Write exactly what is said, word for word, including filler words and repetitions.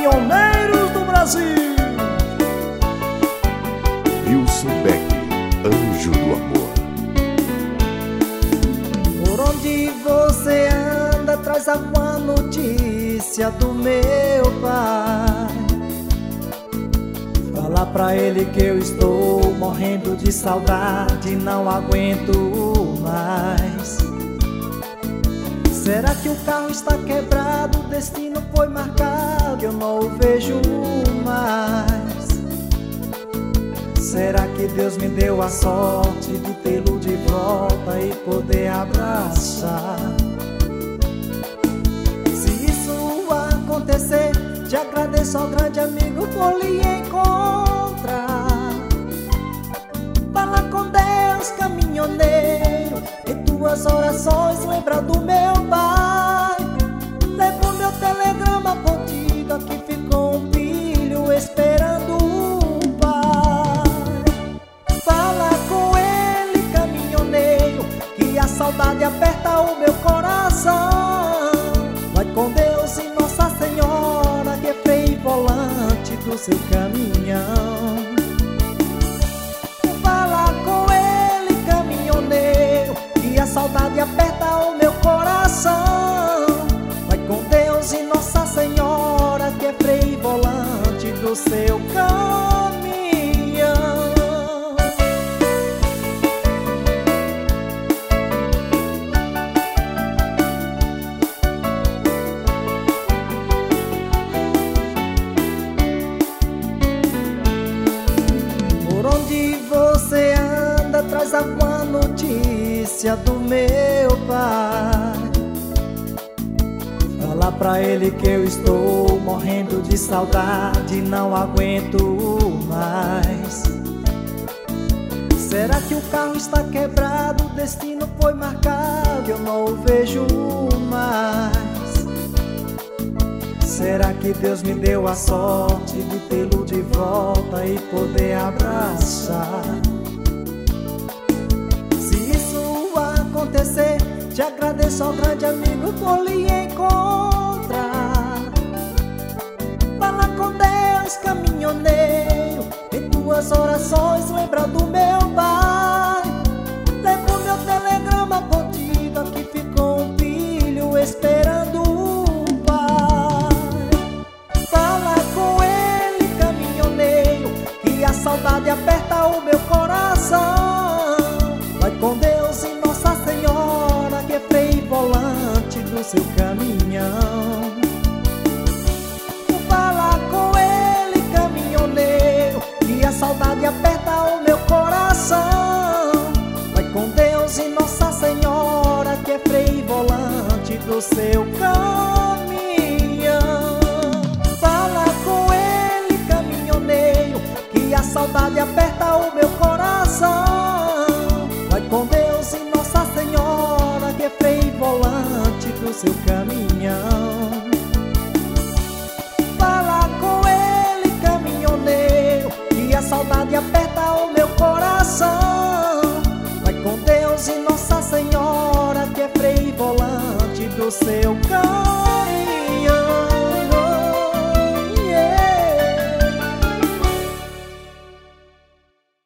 caminhoneiros do Brasil. Wilson Beck, Anjo do Amor. Por onde você anda, traz alguma notícia do meu pai. Fala pra ele que eu estou morrendo de saudade, não aguento mais. Será que o carro está quebrado, o destino foi marcado, eu não o vejo mais? Será que Deus me deu a sorte de tê-lo de volta e poder abraçar? Se isso acontecer, te agradeço ao grande amigo por lhe encontrar. Fala com Deus, caminhoneiro, em tuas orações lembra do meu pai. Leva o meu telegrama contigo, aqui ficou um filho esperando um pai. Fala com ele, caminhoneiro, que a saudade aperta o meu coração. Vai com Deus e Nossa Senhora, que é freio e volante do seu caminhão. Fala com ele, caminhoneiro, que a saudade aperta o meu coração. Vai com Deus e Nossa Senhora, que é freio e volante do seu caminhão. Por onde você anda, traz alguma notícia do meu pai. Fala pra ele que eu estou morrendo de saudade, não aguento mais. Será que o carro está quebrado, o destino foi marcado, eu não o vejo mais? Será que Deus me deu a sorte de tê-lo de volta e poder abraçar? Se isso acontecer, te agradeço ao grande amigo por lhe encontrar. Fala com Deus, caminhoneiro, em tuas orações lembra do meu pai. Leva o meu telegrama contigo, aqui ficou um filho esperando um pai. Fala com ele, caminhoneiro, que a saudade aperta o meu coração. Vai com Deus e Nossa Senhora, que é freio e volante do seu caminhão. Fala com ele, caminhoneiro, que a saudade aperta o meu coração. Vai com Deus e Nossa Senhora, que é freio e volante do seu caminhão. Fala com ele, caminhoneiro, que a saudade aperta o meu coração. Vai com Deus e Nossa Senhora, que é freio e volante do seu caminhão. Fala com ele, caminhoneiro, que a saudade aperta o meu coração. Vai com Deus e Nossa Senhora, que é freio e volante do seu caminhão.